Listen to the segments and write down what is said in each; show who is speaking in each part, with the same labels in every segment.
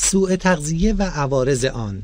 Speaker 1: سوء تغذیه و عوارض آن.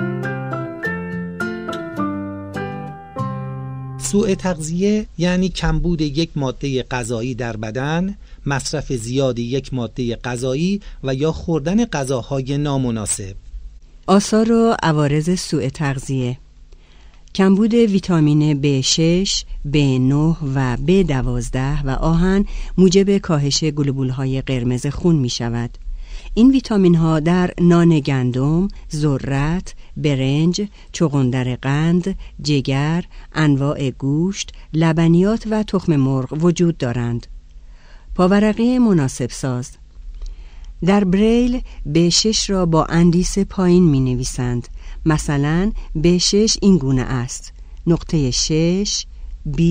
Speaker 1: سوء تغذیه یعنی کمبود یک ماده غذایی در بدن، مصرف زیاد یک ماده غذایی و یا خوردن غذاهای نامناسب.
Speaker 2: آثار و عوارض سوء تغذیه: کمبود ویتامین B6، B9 و B12 و آهن موجب کاهش گلبول‌های قرمز خون می شود. این ویتامین ها در نان گندم، ذرت، برنج، چغندر قند، جگر، انواع گوشت، لبنیات و تخم مرغ وجود دارند. پاورقی مناسب ساز: در بریل B6 را با اندیس پایین می نویسند. مثلا B6 این گونه است: نقطه 6 B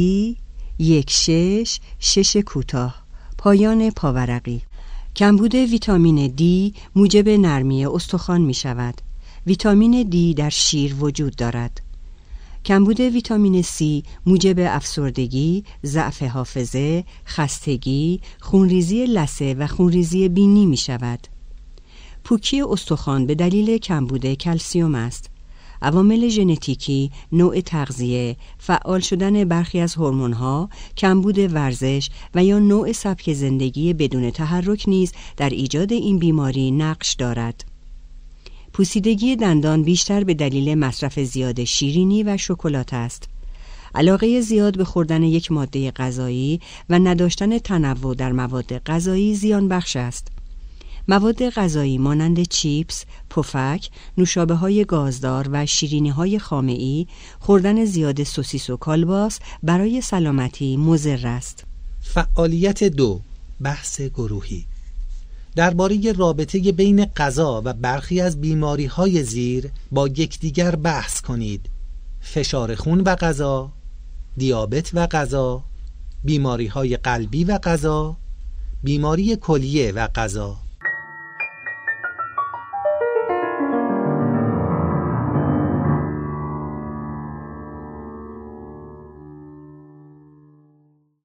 Speaker 2: 16 6 کوتاه، پایان پاورقی. کمبود ویتامین D موجب نرمی استخوان می شود. ویتامین D در شیر وجود دارد. کمبود ویتامین C موجب افسردگی، ضعف حافظه، خستگی، خونریزی لثه و خونریزی بینی می شود. پوکی استخوان به دلیل کمبود کلسیم است. عوامل ژنتیکی، نوع تغذیه، فعال شدن برخی از هورمون‌ها، کمبود ورزش و یا نوع سبک زندگی بدون تحرک نیز در ایجاد این بیماری نقش دارد. پوسیدگی دندان بیشتر به دلیل مصرف زیاد شیرینی و شکلات است. علاقه زیاد به خوردن یک ماده غذایی و نداشتن تنوع در مواد غذایی زیان بخش است. مواد غذایی مانند چیپس، پفک، نوشابه‌های گازدار و شیرینی‌های خامه‌ای، خوردن زیاد سوسیس و کالباس برای سلامتی مضر است.
Speaker 1: فعالیت 2. بحث گروهی. درباره رابطه بین غذا و برخی از بیماری‌های زیر با یکدیگر بحث کنید. فشار خون و غذا، دیابت و غذا، بیماری‌های قلبی و غذا، بیماری کلیه و غذا.